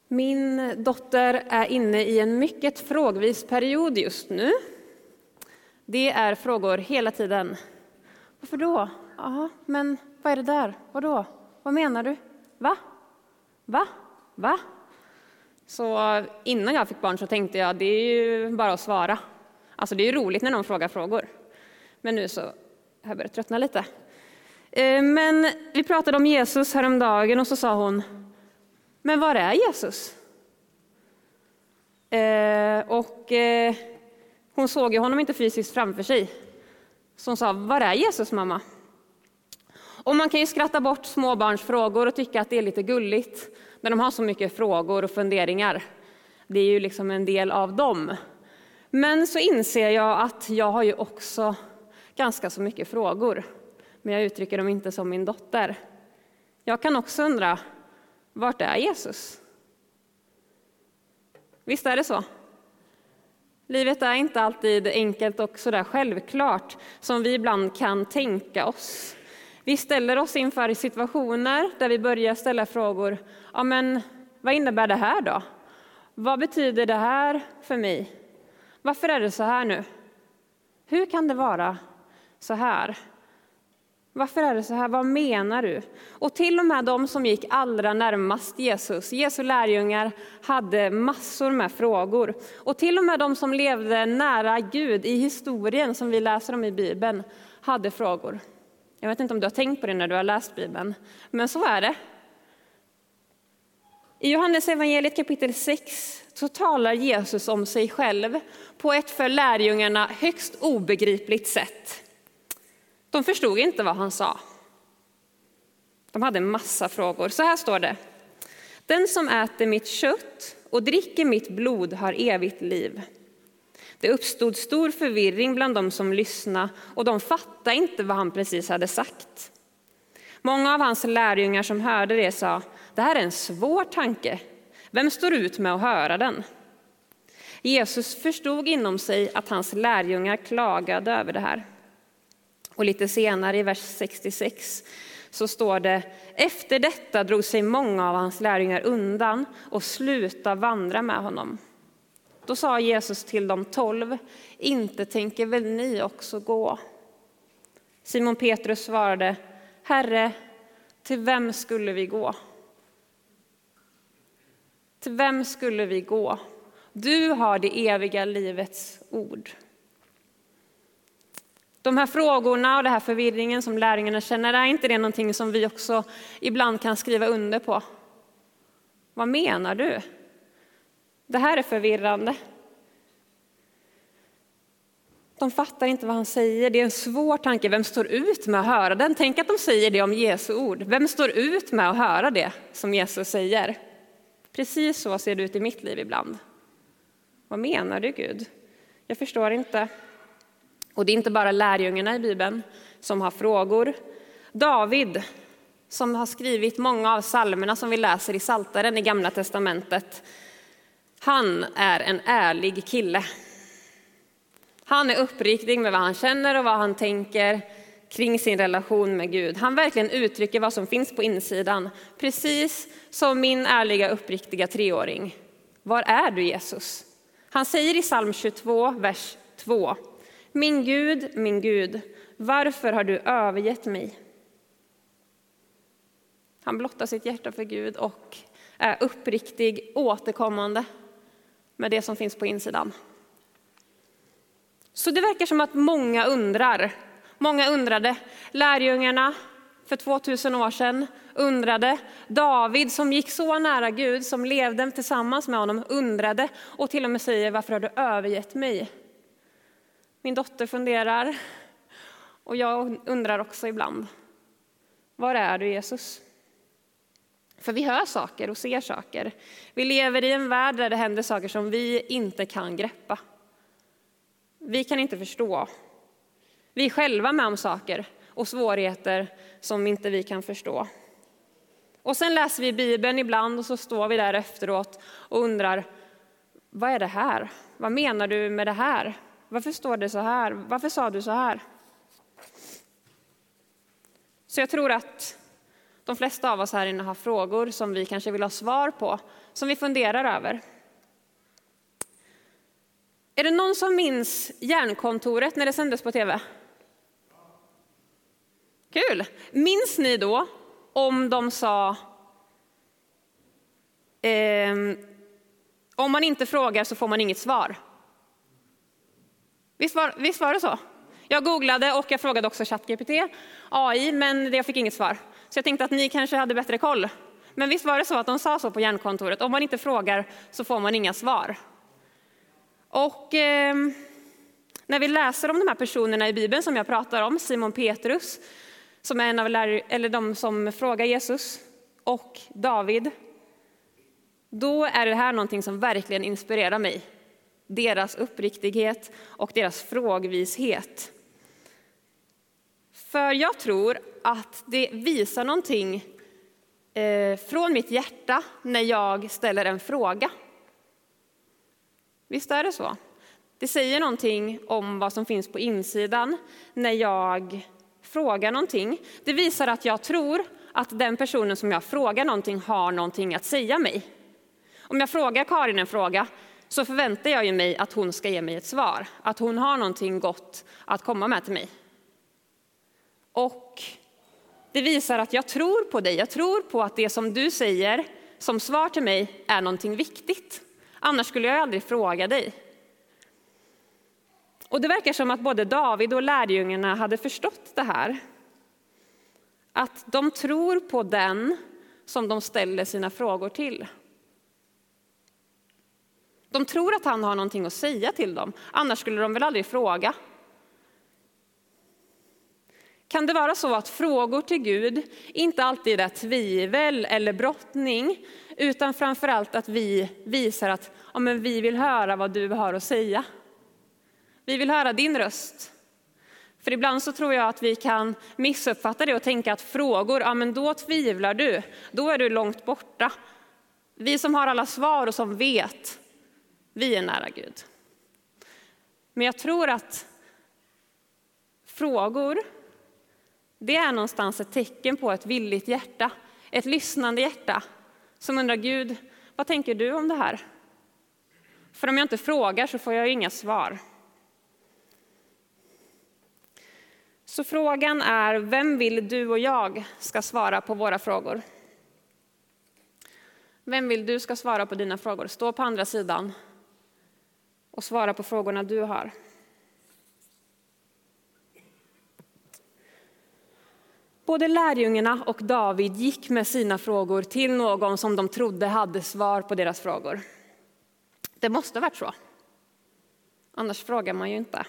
Min dotter är inne i en mycket frågvis period just nu. Det är frågor hela tiden. Varför då? Ja, men vad är det där? Vadå? Vad menar du? Va? Så innan jag fick barn så tänkte jag, det är ju bara att svara. Alltså det är ju roligt när någon frågar frågor. Men nu så har jag börjat tröttna lite. Men vi pratade om Jesus häromdagen och så sa hon, men var är Jesus? Hon såg ju honom inte fysiskt framför sig. Så hon sa, var är Jesus, mamma? Och man kan ju skratta bort småbarnsfrågor och tycka att det är lite gulligt när de har så mycket frågor och funderingar. Det är ju liksom en del av dem. Men så inser jag att jag har ju också ganska så mycket frågor. Men jag uttrycker dem inte som min dotter. Jag kan också undra, vart är Jesus? Visst är det så? Livet är inte alltid enkelt och sådär självklart som vi ibland kan tänka oss. Vi ställer oss inför situationer där vi börjar ställa frågor. Ja, men vad innebär det här då? Vad betyder det här för mig? Varför är det så här nu? Hur kan det vara så här? Varför är det så här? Vad menar du? Och till och med de som gick allra närmast Jesus, Jesu lärjungar, hade massor med frågor. Och till och med de som levde nära Gud i historien som vi läser om i Bibeln hade frågor. Jag vet inte om du har tänkt på det när du har läst Bibeln, men så är det. I Johannes evangeliet kapitel 6 så talar Jesus om sig själv på ett för lärjungarna högst obegripligt sätt. De förstod inte vad han sa. De hade massa frågor. Så här står det. Den som äter mitt kött och dricker mitt blod har evigt liv. Det uppstod stor förvirring bland de som lyssnade och de fattade inte vad han precis hade sagt. Många av hans lärjungar som hörde det sa, det här är en svår tanke. Vem står ut med att höra den? Jesus förstod inom sig att hans lärjungar klagade över det här. Och lite senare i vers 66 så står det, efter detta drog sig många av hans lärjungar undan och slutade vandra med honom. Då sa Jesus till de 12, inte tänker väl ni också gå? Simon Petrus svarade, Herre, till vem skulle vi gå? Till vem skulle vi gå? Du har det eviga livets ord. De här frågorna och den här förvirringen som lärjungarna känner, är inte det någonting som vi också ibland kan skriva under på? Vad menar du? Det här är förvirrande. De fattar inte vad han säger. Det är en svår tanke. Vem står ut med att höra den? Tänk att de säger det om Jesu ord. Vem står ut med att höra det som Jesus säger? Precis så ser det ut i mitt liv ibland. Vad menar du, Gud? Jag förstår inte. Och det är inte bara lärjungarna i Bibeln som har frågor. David, som har skrivit många av psalmerna som vi läser i Psaltaren i Gamla testamentet, han är en ärlig kille. Han är uppriktig med vad han känner och vad han tänker kring sin relation med Gud. Han verkligen uttrycker vad som finns på insidan, precis som min ärliga, uppriktiga 3-åring. Var är du, Jesus? Han säger i psalm 22, vers 2. Min Gud, varför har du övergett mig? Han blottar sitt hjärta för Gud och är uppriktig, återkommande med det som finns på insidan. Så det verkar som att många undrar. Många undrade. Lärjungarna för 2000 år sedan undrade. David som gick så nära Gud, som levde tillsammans med honom, undrade och till och med säger, varför har du övergett mig? Min dotter funderar och jag undrar också ibland. Var är du, Jesus? För vi hör saker och ser saker. Vi lever i en värld där det händer saker som vi inte kan greppa. Vi kan inte förstå. Vi är själva med om saker och svårigheter som inte vi kan förstå. Och sen läser vi Bibeln ibland och så står vi där efteråt och undrar, vad är det här? Vad menar du med det här? Varför står det så här? Varför sa du så här? Så jag tror att De flesta av oss här inne har frågor som vi kanske vill ha svar på, som vi funderar över. Är det någon som minns Järnkontoret när det sändes på tv? Kul! Minns ni då om de sa om man inte frågar så får man inget svar? Visst var det så? Jag googlade och jag frågade också ChatGPT, AI, men jag fick inget svar. Så jag tänkte att ni kanske hade bättre koll. Men visst var det så att de sa så på Järnkontoret, om man inte frågar så får man inga svar. Och när vi läser om de här personerna i Bibeln som jag pratar om, Simon Petrus, som är en av de som frågar Jesus, och David, då är det här någonting som verkligen inspirerar mig. Deras uppriktighet och deras frågvishet. För jag tror att det visar någonting från mitt hjärta när jag ställer en fråga. Visst är det så? Det säger någonting om vad som finns på insidan när jag frågar någonting. Det visar att jag tror att den personen som jag frågar någonting har någonting att säga mig. Om jag frågar Karin en fråga så förväntar jag mig att hon ska ge mig ett svar. Att hon har någonting gott att komma med till mig. Och det visar att jag tror på dig. Jag tror på att det som du säger som svar till mig är någonting viktigt. Annars skulle jag aldrig fråga dig. Och det verkar som att både David och lärjungarna hade förstått det här. Att de tror på den som de ställer sina frågor till. De tror att han har någonting att säga till dem. Annars skulle de väl aldrig fråga. Kan det vara så att frågor till Gud inte alltid är tvivel eller brottning, utan framförallt att vi visar att men vi vill höra vad du har att säga. Vi vill höra din röst. För ibland så tror jag att vi kan missuppfatta det och tänka att frågor, men då tvivlar du. Då är du långt borta. Vi som har alla svar och som vet, vi är nära Gud. Men jag tror att frågor, det är någonstans ett tecken på ett villigt hjärta. Ett lyssnande hjärta som undrar, Gud, vad tänker du om det här? För om jag inte frågar så får jag inga svar. Så frågan är, vem vill du och jag ska svara på våra frågor? Vem vill du ska svara på dina frågor? Stå på andra sidan och svara på frågorna du har. Både lärjungarna och David gick med sina frågor till någon som de trodde hade svar på deras frågor. Det måste ha varit så. Annars frågar man ju inte.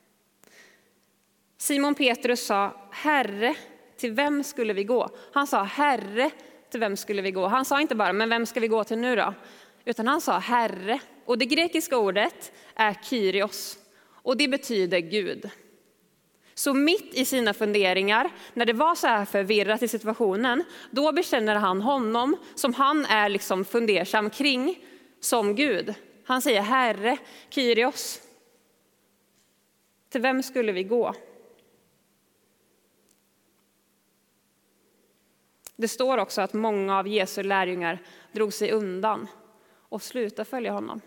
Simon Petrus sa, Herre, till vem skulle vi gå? Han sa, Herre, till vem skulle vi gå? Han sa inte bara, men vem ska vi gå till nu då? Utan han sa, Herre. Och det grekiska ordet är Kyrios. Och det betyder Gud. Så mitt i sina funderingar, när det var så här förvirrat i situationen, då bekänner han honom som han är liksom fundersam kring som Gud. Han säger, Herre, Kyrios. Till vem skulle vi gå? Det står också att många av Jesu lärjungar drog sig undan och slutade följa honom.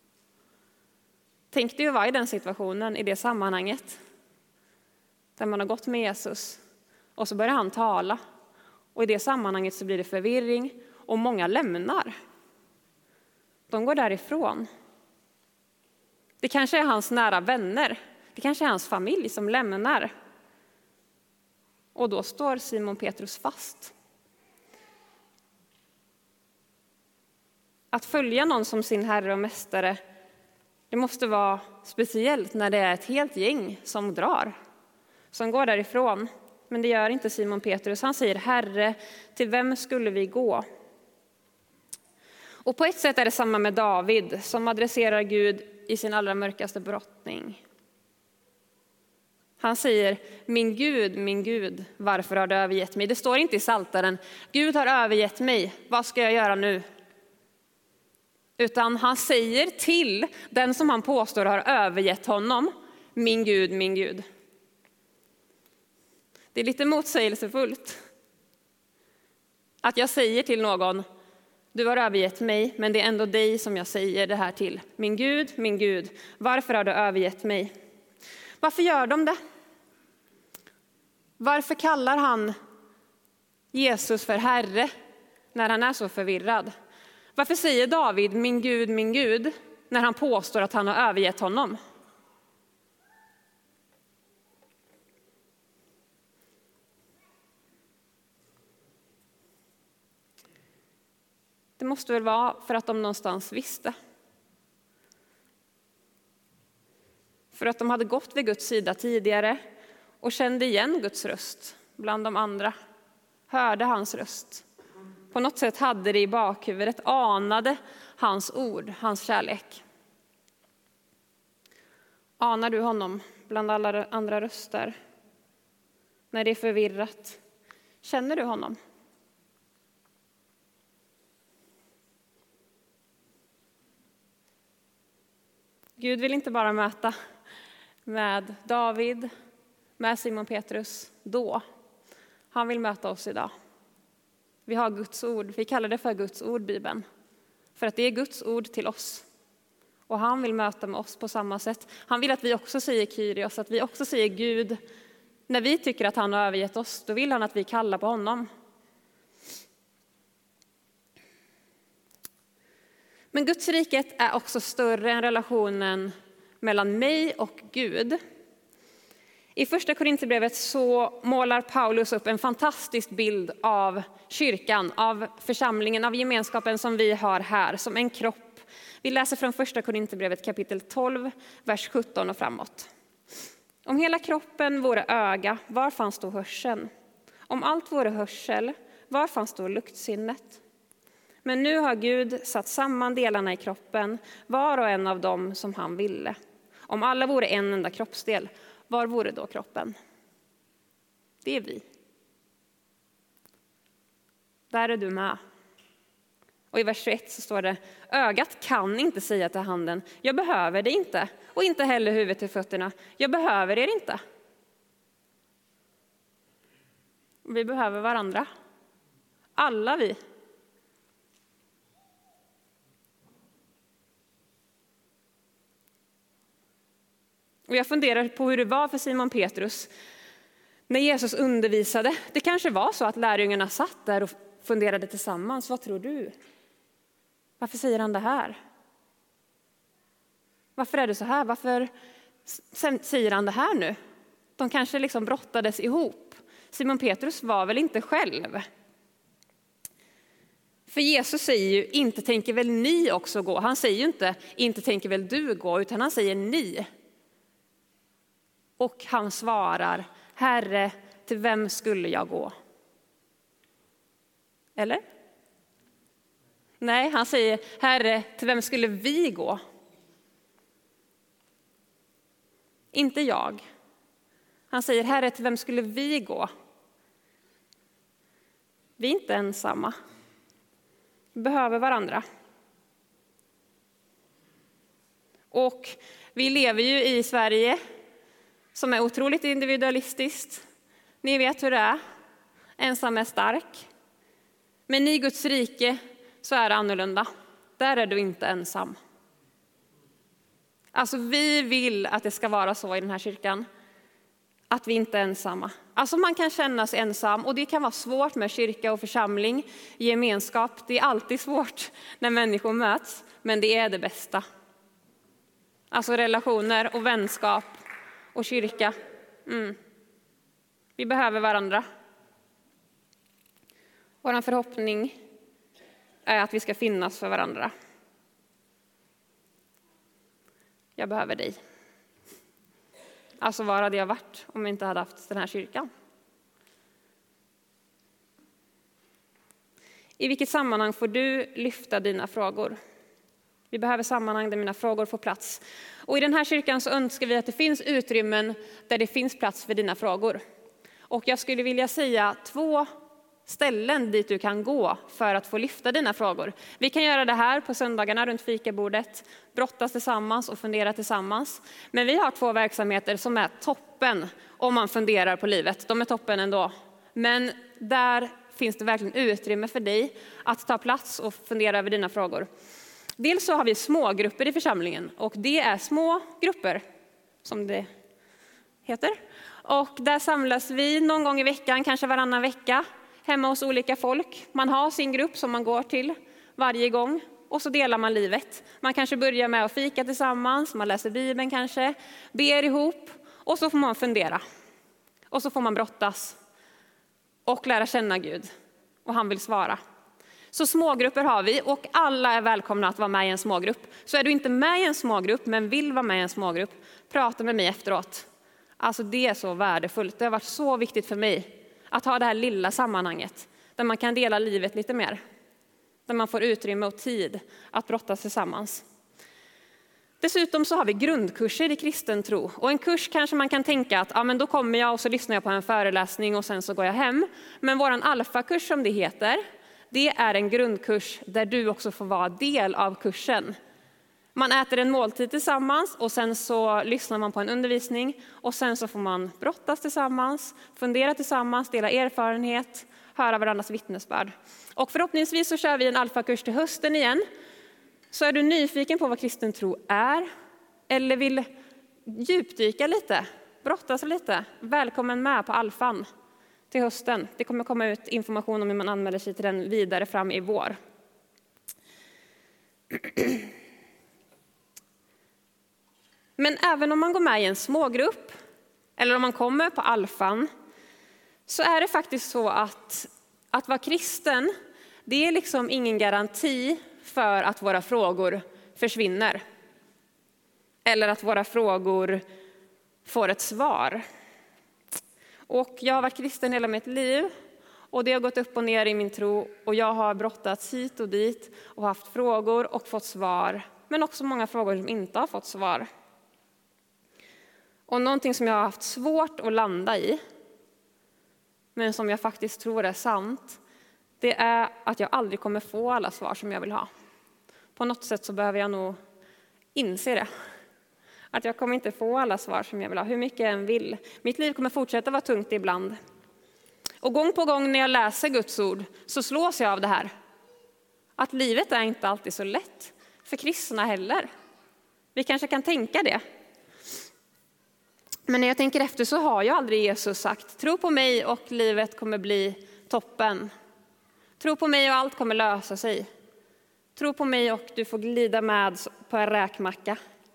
Tänk dig att vara i den situationen, i det sammanhanget. Där man har gått med Jesus och så börjar han tala. Och i det sammanhanget så blir det förvirring och många lämnar. De går därifrån. Det kanske är hans nära vänner. Det kanske är hans familj som lämnar. Och då står Simon Petrus fast. Att följa någon som sin herre och mästare, det måste vara speciellt när det är ett helt gäng som drar. Som går därifrån. Men det gör inte Simon Petrus. Han säger, Herre, till vem skulle vi gå? Och på ett sätt är det samma med David som adresserar Gud i sin allra mörkaste brottning. Han säger, min Gud, varför har du övergett mig? Det står inte i Psaltaren, Gud har övergett mig, vad ska jag göra nu? Utan han säger till den som han påstår har övergett honom, min Gud, min Gud. Det är lite motsägelsefullt. Att jag säger till någon, du har övergett mig, men det är ändå dig som jag säger det här till. Min Gud, varför har du övergett mig? Varför gör de det? Varför kallar han Jesus för Herre när han är så förvirrad? Varför säger David min Gud, när han påstår att han har övergett honom? Det måste väl vara för att de någonstans visste. För att de hade gått vid Guds sida tidigare och kände igen Guds röst bland de andra. Hörde hans röst. På något sätt hade det i bakhuvudet, anade hans ord, hans kärlek. Anar du honom bland alla andra röster? När det är förvirrat. Känner du honom? Gud vill inte bara möta med David, med Simon Petrus då. Han vill möta oss idag. Vi har Guds ord, vi kallar det för Guds ord, Bibeln. För att det är Guds ord till oss. Och han vill möta med oss på samma sätt. Han vill att vi också säger Kyrios, att vi också säger Gud. När vi tycker att han har övergett oss, då vill han att vi kallar på honom. Men Guds riket är också större än relationen mellan mig och Gud. I första Korinthierbrevet så målar Paulus upp en fantastisk bild av kyrkan, av församlingen, av gemenskapen som vi har här, som en kropp. Vi läser från första Korinthierbrevet kapitel 12, vers 17 och framåt. Om hela kroppen vore öga, var fanns då hörseln? Om allt vore hörsel, var fanns då luktsinnet? Men nu har Gud satt samman delarna i kroppen, var och en av dem som han ville. Om alla vore en enda kroppsdel, var vore då kroppen? Det är vi. Där är du med. Och i vers 21 så står det, ögat kan inte säga till handen, jag behöver det inte. Och inte heller huvudet till fötterna, jag behöver er inte. Vi behöver varandra. Alla vi. Och jag funderar på hur det var för Simon Petrus när Jesus undervisade. Det kanske var så att lärjungarna satt där och funderade tillsammans. Vad tror du? Varför säger han det här? Varför är det så här? Varför säger han det här nu? De kanske liksom brottades ihop. Simon Petrus var väl inte själv. För Jesus säger ju, inte tänker väl ni också gå? Han säger ju inte tänker väl du gå, utan han säger ni. Och han svarar, Herre, till vem skulle jag gå? Eller? Nej, han säger, Herre, till vem skulle vi gå? Inte jag. Han säger, Herre, till vem skulle vi gå? Vi är inte ensamma. Vi behöver varandra. Och vi lever ju i Sverige som är otroligt individualistiskt. Ni vet hur det är. Ensam är stark. Men i Guds rike så är det annorlunda. Där är du inte ensam. Alltså vi vill att det ska vara så i den här kyrkan. Att vi inte är ensamma. Alltså man kan känna sig ensam och det kan vara svårt med kyrka och församling, gemenskap. Det är alltid svårt när människor möts, men det är det bästa. Alltså relationer och vänskap och kyrka. Vi behöver varandra. Vår förhoppning är att vi ska finnas för varandra. Jag behöver dig. Alltså var hade jag varit om jag inte hade haft den här kyrkan? I vilket sammanhang får du lyfta dina frågor? Vi behöver sammanhang där mina frågor får plats. Och i den här kyrkan så önskar vi att det finns utrymmen där det finns plats för dina frågor. Och jag skulle vilja säga 2 ställen dit du kan gå för att få lyfta dina frågor. Vi kan göra det här på söndagarna runt fikabordet, brottas tillsammans och fundera tillsammans. Men vi har 2 verksamheter som är toppen om man funderar på livet. De är toppen ändå. Men där finns det verkligen utrymme för dig att ta plats och fundera över dina frågor. Dels så har vi smågrupper i församlingen, och det är små grupper som det heter. Och där samlas vi någon gång i veckan, kanske varannan vecka, hemma hos olika folk. Man har sin grupp som man går till varje gång, och så delar man livet. Man kanske börjar med att fika tillsammans, man läser Bibeln kanske, ber ihop, och så får man fundera. Och så får man brottas och lära känna Gud, och han vill svara. Så smågrupper har vi, och alla är välkomna att vara med i en smågrupp. Så är du inte med i en smågrupp men vill vara med i en smågrupp, prata med mig efteråt. Alltså det är så värdefullt. Det har varit så viktigt för mig att ha det här lilla sammanhanget där man kan dela livet lite mer. Där man får utrymme och tid att brottas tillsammans. Dessutom så har vi grundkurser i kristen tro. Och en kurs kanske man kan tänka att men då kommer jag och så lyssnar jag på en föreläsning och sen så går jag hem. Men våran alfakurs som det heter, det är en grundkurs där du också får vara del av kursen. Man äter en måltid tillsammans och sen så lyssnar man på en undervisning. Och sen så får man brottas tillsammans, fundera tillsammans, dela erfarenhet, höra varandras vittnesbörd. Och förhoppningsvis så kör vi en alfakurs till hösten igen. Så är du nyfiken på vad kristen tro är eller vill djupdyka lite, brottas lite, välkommen med på alfan till hösten. Det kommer komma ut information om hur man anmäler sig till den vidare fram i vår. Men även om man går med i en smågrupp eller om man kommer på alfan, så är det faktiskt så att vara kristen, det är liksom ingen garanti för att våra frågor försvinner. Eller att våra frågor får ett svar. Och jag har varit kristen hela mitt liv. Och det har gått upp och ner i min tro. Och jag har brottats hit och dit. Och haft frågor och fått svar. Men också många frågor som inte har fått svar. Och någonting som jag har haft svårt att landa i, men som jag faktiskt tror är sant, det är att jag aldrig kommer få alla svar som jag vill ha. På något sätt så behöver jag nog inse det. Att jag kommer inte få alla svar som jag vill ha, hur mycket jag än vill. Mitt liv kommer fortsätta vara tungt ibland. Och gång på gång när jag läser Guds ord så slås jag av det här. Att livet är inte alltid så lätt för kristna heller. Vi kanske kan tänka det. Men när jag tänker efter så har ju aldrig Jesus sagt: tro på mig och livet kommer bli toppen. Tro på mig och allt kommer lösa sig. Tro på mig och du får glida med på en räkmacka.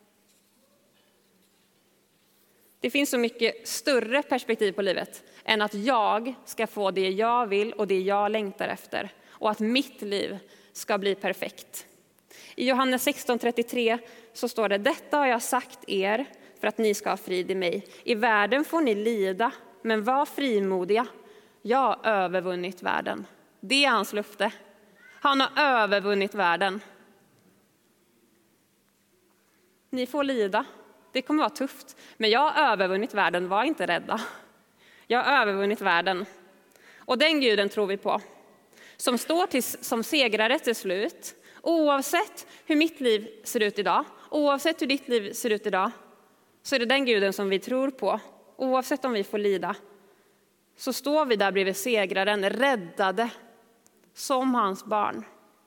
Det finns så mycket större perspektiv på livet än att jag ska få det jag vill och det jag längtar efter. Och att mitt liv ska bli perfekt. I Johannes 16:33 så står det: detta har jag sagt er för att ni ska ha frid i mig. I världen får ni lida, men var frimodiga. Jag har övervunnit världen. Det är hans löfte. Han har övervunnit världen. Ni får lida. Det kommer vara tufft. Men jag har övervunnit världen. Var inte rädda. Jag har övervunnit världen. Och den Guden tror vi på. Som står som segrare till slut. Oavsett hur mitt liv ser ut idag. Oavsett hur ditt liv ser ut idag. Så är det den Guden som vi tror på. Oavsett om vi får lida. Så står vi där bredvid segraren. Räddade. Som hans barn.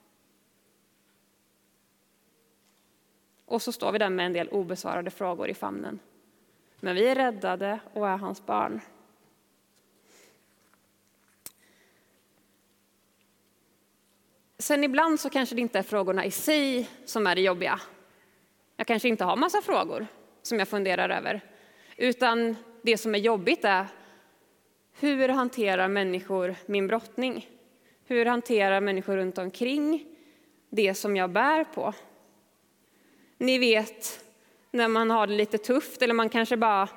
Och så står vi där med en del obesvarade frågor i famnen. Men vi är räddade och är hans barn. Sen ibland så kanske det inte är frågorna i sig som är det jobbiga. Jag kanske inte har massa frågor som jag funderar över. Utan det som är jobbigt är: hur hanterar människor min brottning? Hur hanterar människor runt omkring det som jag bär på? Ni vet, när man har det lite tufft eller man kanske bara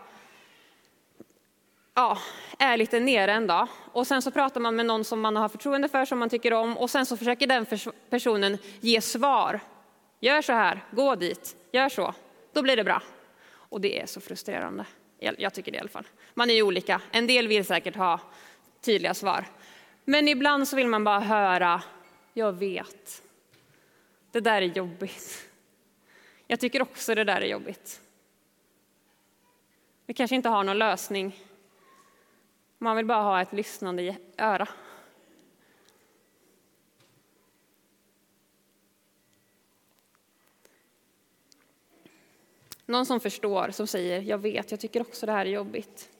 är lite nere en dag. Och sen så pratar man med någon som man har förtroende för, som man tycker om. Och sen så försöker den personen ge svar. Gör så här, gå dit, gör så. Då blir det bra. Och det är så frustrerande. Jag tycker det i alla fall. Man är ju olika. En del vill säkert ha tydliga svar. Men ibland så vill man bara höra: jag vet. Det där är jobbigt. Jag tycker också det där är jobbigt. Vi kanske inte har någon lösning. Man vill bara ha ett lyssnande öra. Någon som förstår, som säger, jag vet, jag tycker också det här är jobbigt.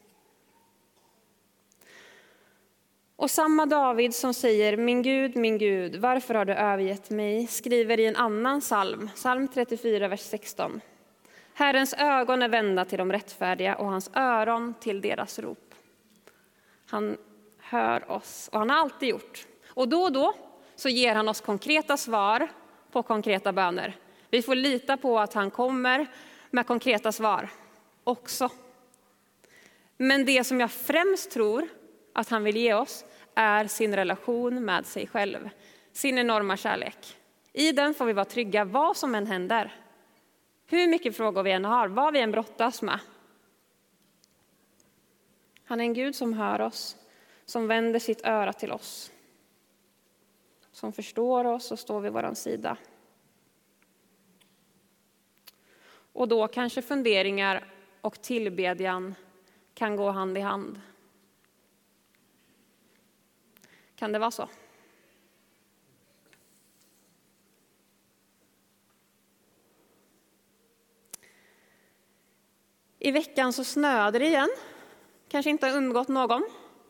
Och samma David som säger, min Gud, varför har du övergett mig? Skriver i en annan psalm, psalm 34, vers 16. Herrens ögon är vända till de rättfärdiga och hans öron till deras rop. Han hör oss, och han har alltid gjort. Och då så ger han oss konkreta svar på konkreta böner. Vi får lita på att han kommer med konkreta svar också. Men det som jag främst tror att han vill ge oss är sin relation med sig själv. Sin enorma kärlek. I den får vi vara trygga vad som än händer. Hur mycket frågor vi än har, vad vi än brottas med. Han är en Gud som hör oss, som vänder sitt öra till oss. Som förstår oss och står vid vår sida. Och då kanske funderingar och tillbedjan kan gå hand i hand. Kan det vara så? I veckan så snöade det igen. Kanske inte har undgått någon.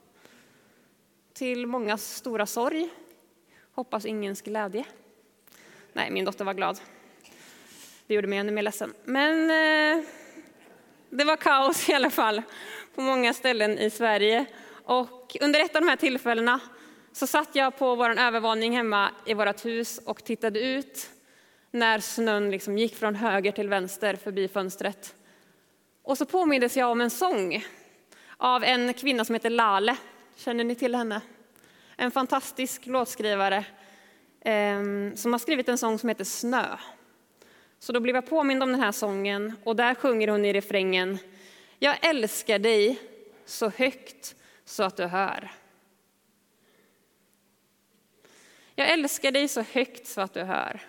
Till många stora sorg. Hoppas ingens glädje. Nej, min dotter var glad. Det gjorde mig ännu mer ledsen. Men det var kaos i alla fall på många ställen i Sverige. Och under ett av de här tillfällena så satt jag på vår övervåning hemma i vårt hus och tittade ut när snön liksom gick från höger till vänster förbi fönstret. Och så påmindes jag om en sång av en kvinna som heter Lale. Känner ni till henne? En fantastisk låtskrivare som har skrivit en sång som heter Snö. Så då blev jag påmind om den här sången och där sjunger hon i refrängen: jag älskar dig så högt så att du hör. Jag älskar dig så högt så att du hör.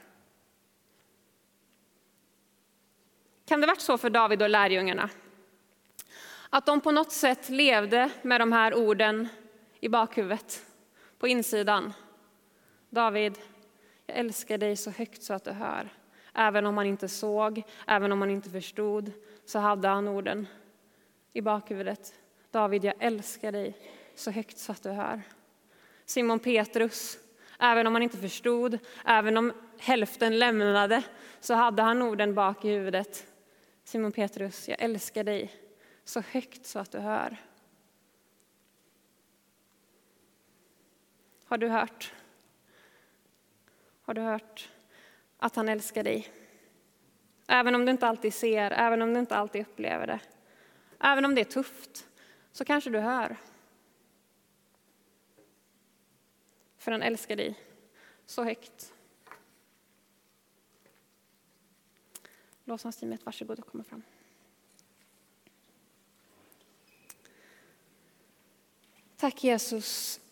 Kan det varit så för David och lärjungarna? Att de på något sätt levde med de här orden i bakhuvudet, på insidan. David, jag älskar dig så högt så att du hör. Även om han inte såg, även om han inte förstod, så hade han orden i bakhuvudet. David, jag älskar dig så högt så att du hör. Simon Petrus, även om han inte förstod, även om hälften lämnade, så hade han orden bak i huvudet. Simon Petrus, jag älskar dig så högt så att du hör. Har du hört? Har du hört att han älskar dig? Även om du inte alltid ser, även om du inte alltid upplever det. Även om det är tufft, så kanske du hör. För han älskar dig så högt. Lovsångsteamet, varsågod och komma fram. Tack Jesus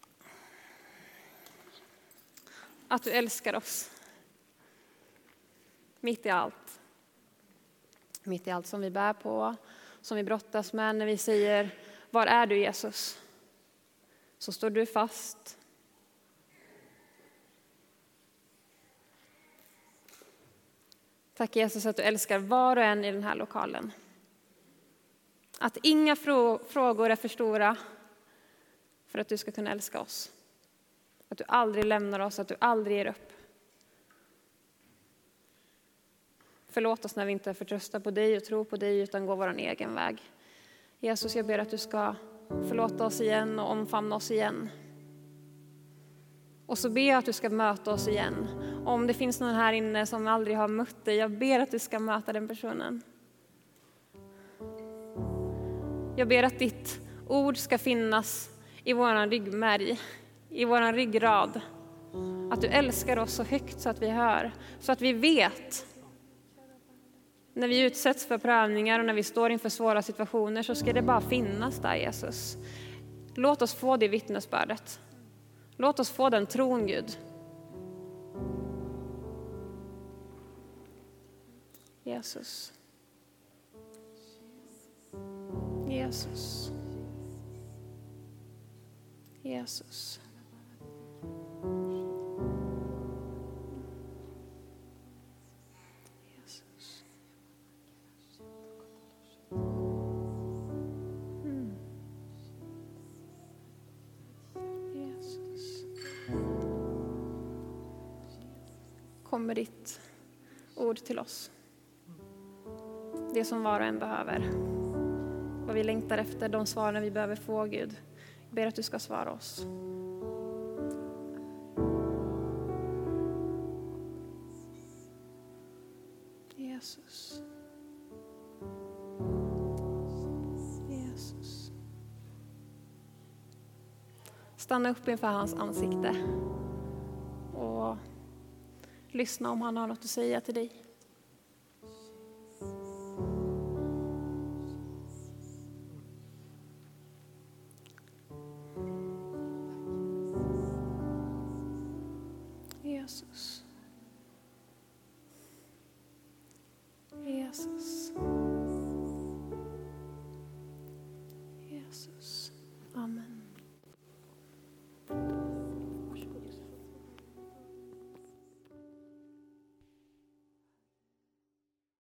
att du älskar oss. Mitt i allt. Mitt i allt som vi bär på, som vi brottas med. När vi säger, var är du Jesus? Så står du fast. Tack Jesus att du älskar var och en i den här lokalen. Att inga frågor är för stora för att du ska kunna älska oss. Att du aldrig lämnar oss, att du aldrig ger upp. Förlåt oss när vi inte förtröstar på dig och tror på dig utan går vår egen väg. Jesus, jag ber att du ska förlåta oss igen och omfamna oss igen. Och så ber jag att du ska möta oss igen. Om det finns någon här inne som aldrig har mött dig, jag ber att du ska möta den personen. Jag ber att ditt ord ska finnas i våran ryggmärg, i våran ryggrad. Att du älskar oss så högt så att vi hör, så att vi vet. När vi utsätts för prövningar och när vi står inför svåra situationer så ska det bara finnas där, Jesus. Låt oss få det vittnesbördet. Låt oss få den tron, Gud. Jesus. Jesus. Jesus. Jesus. kom med ditt ord till oss. Det som var och en behöver. Vad vi längtar efter, de svaren vi behöver få, Gud. Jag ber att du ska svara oss. Jesus. Jesus. Stanna upp inför hans ansikte och lyssna om han har något att säga till dig. Jesus. Jesus.